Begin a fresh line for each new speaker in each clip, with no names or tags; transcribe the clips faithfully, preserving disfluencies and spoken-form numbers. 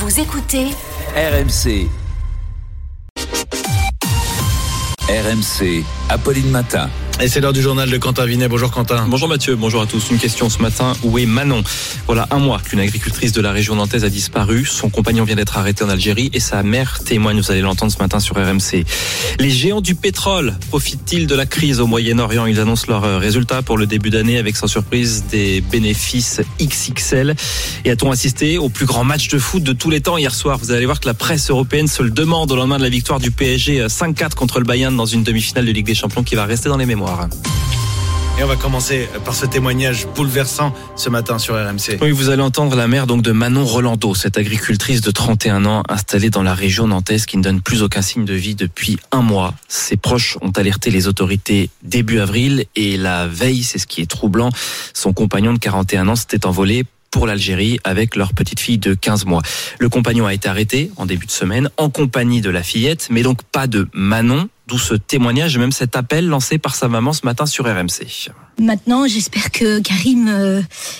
Vous écoutez
R M C. R M C, Apolline Matin.
Et c'est l'heure du journal de Quentin Vinet. Bonjour Quentin.
Bonjour Mathieu, bonjour à tous. Une question ce matin, où est Manon ? Voilà un mois qu'une agricultrice de la région nantaise a disparu. Son compagnon vient d'être arrêté en Algérie et sa mère témoigne, vous allez l'entendre ce matin sur R M C. Les géants du pétrole profitent-ils de la crise au Moyen-Orient ? Ils annoncent leurs résultats pour le début d'année avec sans surprise des bénéfices X X L. Et a-t-on assisté au plus grand match de foot de tous les temps hier soir ? Vous allez voir que la presse européenne se le demande au lendemain de la victoire du P S G cinq quatre contre le Bayern dans une demi-finale de Ligue des Champions qui va rester dans les mémoires.
Et on va commencer par ce témoignage bouleversant ce matin sur R M C.
Oui, vous allez entendre la mère donc de Manon Rolando, cette agricultrice de trente et un ans installée dans la région nantaise qui ne donne plus aucun signe de vie depuis un mois. Ses proches ont alerté les autorités début avril et la veille, c'est ce qui est troublant, son compagnon de quarante et un ans s'était envolé pour l'Algérie avec leur petite fille de quinze mois. Le compagnon a été arrêté en début de semaine en compagnie de la fillette, mais donc pas de Manon. D'où ce témoignage et même cet appel lancé par sa maman ce matin sur R M C.
Maintenant, j'espère que Karim euh,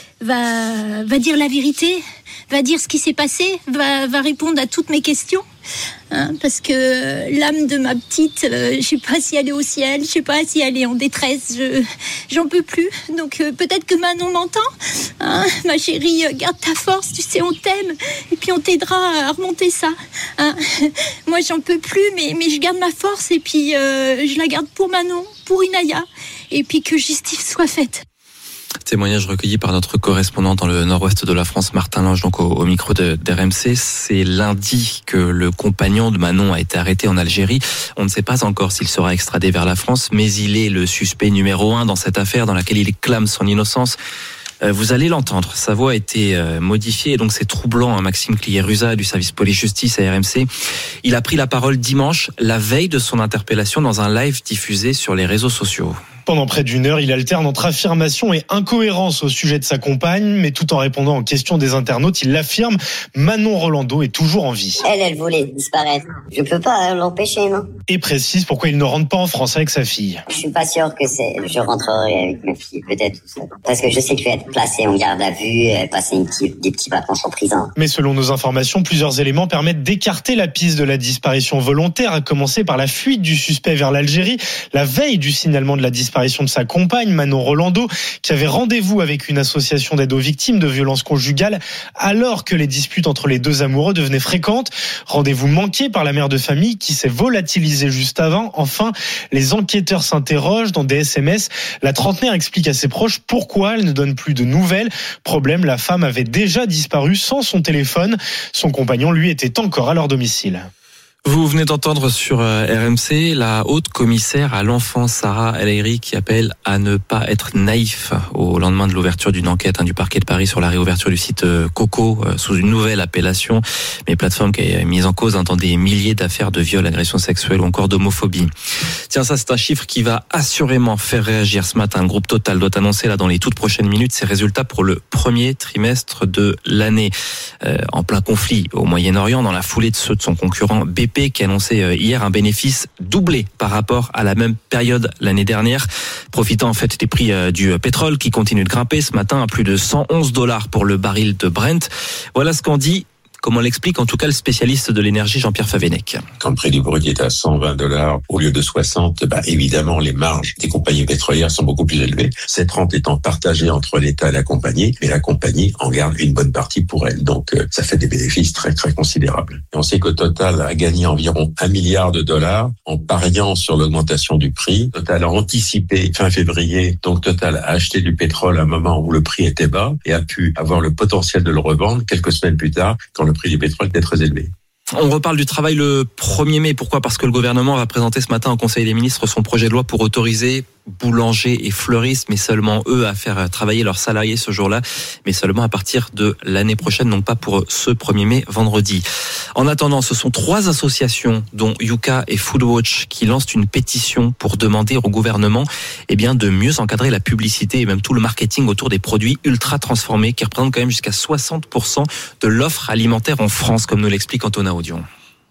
va, va dire la vérité, va dire ce qui s'est passé, va, va répondre à toutes mes questions. Hein, parce que l'âme de ma petite, euh, je sais pas si elle est au ciel, je sais pas si elle est en détresse, je, j'en peux plus. Donc euh, peut-être que Manon m'entend. Hein, ma chérie, euh, garde ta force, tu sais, on t'aime. Et puis on t'aidera à remonter ça. Hein. Moi, j'en peux plus, mais, mais je garde ma force et puis euh, je la garde pour Manon, pour Inaya. Et puis que justice soit faite.
Témoignage recueilli par notre correspondant dans le nord-ouest de la France, Martin Lange, donc au, au micro de, d'R M C. C'est lundi que le compagnon de Manon a été arrêté en Algérie. On ne sait pas encore s'il sera extradé vers la France, mais il est le suspect numéro un dans cette affaire dans laquelle il clame son innocence. Vous allez l'entendre, sa voix a été modifiée et donc c'est troublant. Maxime Cliérusa du service police-justice à R M C, il a pris la parole dimanche, la veille de son interpellation, dans un live diffusé sur les réseaux sociaux.
Pendant près d'une heure, il alterne entre affirmation et incohérence au sujet de sa compagne, mais tout en répondant aux questions des internautes, il l'affirme, Manon Rolando est toujours en vie.
Elle, elle voulait disparaître. Je peux pas l'empêcher, non.
Et précise pourquoi il ne rentre pas en France avec sa fille.
Je suis pas sûr que c'est, je rentrerai avec ma fille, peut-être tout seul. Parce que je sais qu'il va être placé en garde à vue, passer une petite, des petits vacances en prison.
Mais selon nos informations, plusieurs éléments permettent d'écarter la piste de la disparition volontaire, à commencer par la fuite du suspect vers l'Algérie, la veille du signalement de la disparition de sa compagne, Manon Rolando, qui avait rendez-vous avec une association d'aide aux victimes de violences conjugales alors que les disputes entre les deux amoureux devenaient fréquentes. Rendez-vous manqué par la mère de famille qui s'est volatilisée juste avant. Enfin, les enquêteurs s'interrogent dans des S M S. La trentenaire explique à ses proches pourquoi elle ne donne plus de nouvelles. Problème, la femme avait déjà disparu sans son téléphone. Son compagnon, lui, était encore à leur domicile.
Vous venez d'entendre sur R M C la haute commissaire à l'enfance Sarah El Haïry qui appelle à ne pas être naïf au lendemain de l'ouverture d'une enquête hein, du parquet de Paris sur la réouverture du site Coco euh, sous une nouvelle appellation, mais plateforme qui est mise en cause hein, dans des milliers d'affaires de viol, agressions sexuelles ou encore d'homophobie. Tiens, ça c'est un chiffre qui va assurément faire réagir ce matin. Le groupe Total doit annoncer là dans les toutes prochaines minutes ses résultats pour le premier trimestre de l'année. Euh, en plein conflit au Moyen-Orient, dans la foulée de ceux de son concurrent B P qui a annoncé hier un bénéfice doublé par rapport à la même période l'année dernière, profitant en fait des prix du pétrole qui continuent de grimper ce matin à plus de cent onze dollars pour le baril de Brent. Voilà ce qu'en dit, comme on l'explique en tout cas le spécialiste de l'énergie Jean-Pierre Favennec.
Quand le prix du brut est à cent vingt dollars au lieu de soixante, bah évidemment les marges des compagnies pétrolières sont beaucoup plus élevées. Cette rente étant partagée entre l'État et la compagnie, mais la compagnie en garde une bonne partie pour elle. Donc euh, ça fait des bénéfices très très considérables. Et on sait que Total a gagné environ un milliard de dollars en pariant sur l'augmentation du prix. Total a anticipé fin février, donc Total a acheté du pétrole à un moment où le prix était bas et a pu avoir le potentiel de le revendre quelques semaines plus tard quand le prix du pétrole était très élevé.
On reparle du travail le premier mai. Pourquoi ? Parce que le gouvernement va présenter ce matin au Conseil des ministres son projet de loi pour autoriser boulangers et fleuristes, mais seulement eux, à faire travailler leurs salariés ce jour-là, mais seulement à partir de l'année prochaine, donc pas pour ce premier mai, vendredi. En attendant, ce sont trois associations, dont Yuka et Foodwatch, qui lancent une pétition pour demander au gouvernement eh bien, de mieux encadrer la publicité et même tout le marketing autour des produits ultra transformés, qui représentent quand même jusqu'à soixante pour cent de l'offre alimentaire en France, comme nous l'explique Antonin Audion.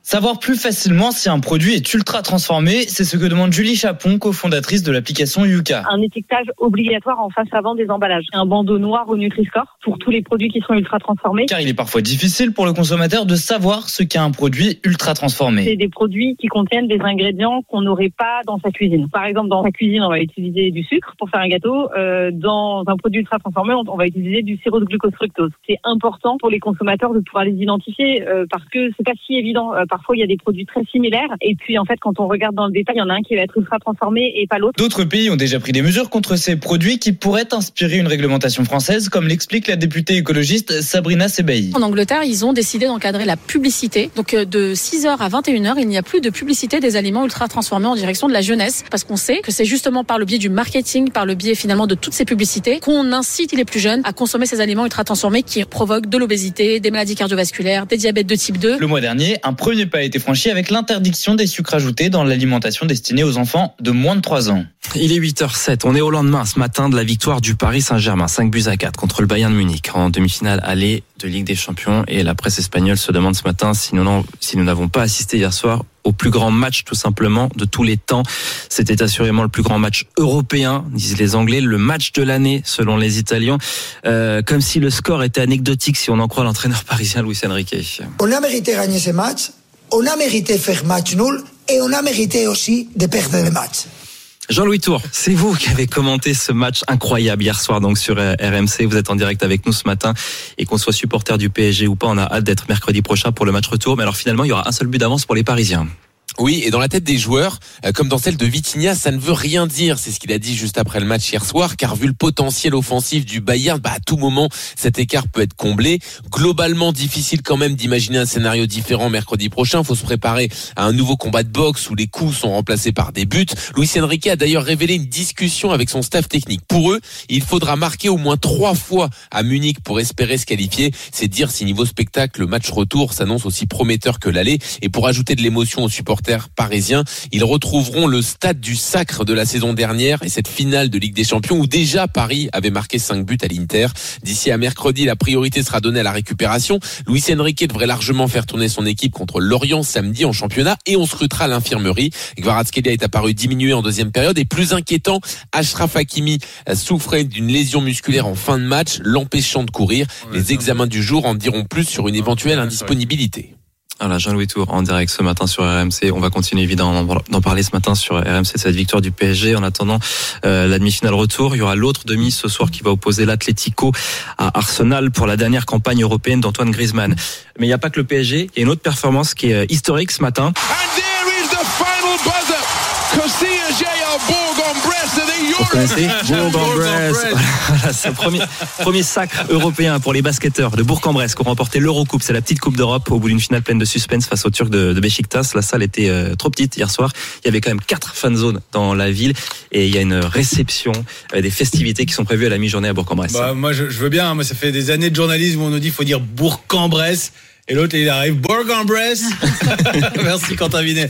Savoir plus facilement si un produit est ultra transformé, c'est ce que demande Julie Chapon, cofondatrice de l'application Yuka.
Un étiquetage obligatoire en face avant des emballages. Un bandeau noir au Nutri-Score pour tous les produits qui sont ultra transformés.
Car il est parfois difficile pour le consommateur de savoir ce qu'est un produit ultra transformé.
C'est des produits qui contiennent des ingrédients qu'on n'aurait pas dans sa cuisine. Par exemple, dans sa cuisine, on va utiliser du sucre pour faire un gâteau. Euh, dans un produit ultra transformé, on va utiliser du sirop de glucose fructose. C'est important pour les consommateurs de pouvoir les identifier euh, parce que c'est pas si évident. Euh, Parfois, il y a des produits très similaires. Et puis, en fait, quand on regarde dans le détail, il y en a un qui va être ultra transformé et pas l'autre.
D'autres pays ont déjà pris des mesures contre ces produits qui pourraient inspirer une réglementation française, comme l'explique la députée écologiste Sabrina Sebaï.
En Angleterre, ils ont décidé d'encadrer la publicité. Donc, de six heures à vingt et une heures, il n'y a plus de publicité des aliments ultra transformés en direction de la jeunesse. Parce qu'on sait que c'est justement par le biais du marketing, par le biais finalement de toutes ces publicités, qu'on incite les plus jeunes à consommer ces aliments ultra transformés qui provoquent de l'obésité, des maladies cardiovasculaires, des diabètes de type deux.
Le mois dernier, un premier pas a été franchi avec l'interdiction des sucres ajoutés dans l'alimentation destinée aux enfants de moins de trois ans.
Il est huit heures sept. On est au lendemain ce matin de la victoire du Paris Saint-Germain, cinq buts à quatre contre le Bayern de Munich en demi-finale aller de Ligue des Champions. Et la presse espagnole se demande ce matin si nous, si nous n'avons pas assisté hier soir au plus grand match tout simplement de tous les temps. C'était assurément le plus grand match européen, disent les Anglais, le match de l'année selon les Italiens. Euh, comme si le score était anecdotique si on en croit l'entraîneur parisien Luis Enrique.
On a mérité gagner ce match, on a mérité faire match nul et on a mérité aussi de perdre le match.
Jean-Louis Tour, c'est vous qui avez commenté ce match incroyable hier soir donc sur R M C. Vous êtes en direct avec nous ce matin et qu'on soit supporter du P S G ou pas, on a hâte d'être mercredi prochain pour le match retour. Mais alors finalement, il y aura un seul but d'avance pour les Parisiens.
Oui, et dans la tête des joueurs, comme dans celle de Vitinha, ça ne veut rien dire. C'est ce qu'il a dit juste après le match hier soir, car vu le potentiel offensif du Bayern, bah à tout moment, cet écart peut être comblé. Globalement, difficile quand même d'imaginer un scénario différent mercredi prochain. Il faut se préparer à un nouveau combat de boxe où les coups sont remplacés par des buts. Luis Enrique a d'ailleurs révélé une discussion avec son staff technique. Pour eux, il faudra marquer au moins trois fois à Munich pour espérer se qualifier. C'est dire si niveau spectacle, le match retour s'annonce aussi prometteur que l'aller. Et pour ajouter de l'émotion aux supporters parisiens, ils retrouveront le stade du sacre de la saison dernière et cette finale de Ligue des Champions où déjà Paris avait marqué cinq buts à l'Inter. D'ici à mercredi, la priorité sera donnée à la récupération. Luis Enrique devrait largement faire tourner son équipe contre Lorient samedi en championnat et on scrutera à l'infirmerie. Kvaratskhelia est apparu diminué en deuxième période et plus inquiétant, Achraf Hakimi souffrait d'une lésion musculaire en fin de match, l'empêchant de courir. Les examens du jour en diront plus sur une éventuelle indisponibilité.
Voilà, Jean-Louis Tour en direct ce matin sur R M C. On va continuer évidemment d'en parler ce matin sur R M C, cette victoire du P S G. En attendant euh, la demi-finale retour, il y aura l'autre demi ce soir qui va opposer l'Atlético à Arsenal pour la dernière campagne européenne d'Antoine Griezmann. Mais il n'y a pas que le P S G, il y a une autre performance qui est historique ce matin. Vous connaissez Bourg-en-Bresse. Voilà, c'est le premier, premier sacre européen pour les basketteurs de Bourg-en-Bresse qui ont remporté l'Eurocoupe. C'est la petite Coupe d'Europe au bout d'une finale pleine de suspense face aux Turcs de, de Beşiktaş. La salle était euh, trop petite hier soir. Il y avait quand même quatre fan zones dans la ville et il y a une réception, euh, des festivités qui sont prévues à la mi-journée à Bourg-en-Bresse.
Bah, moi, je, je veux bien. Hein, moi, ça fait des années de journalisme où on nous dit qu'il faut dire Bourg-en-Bresse. Et l'autre, il arrive Bourg-en-Bresse. Merci Quentin Vinet.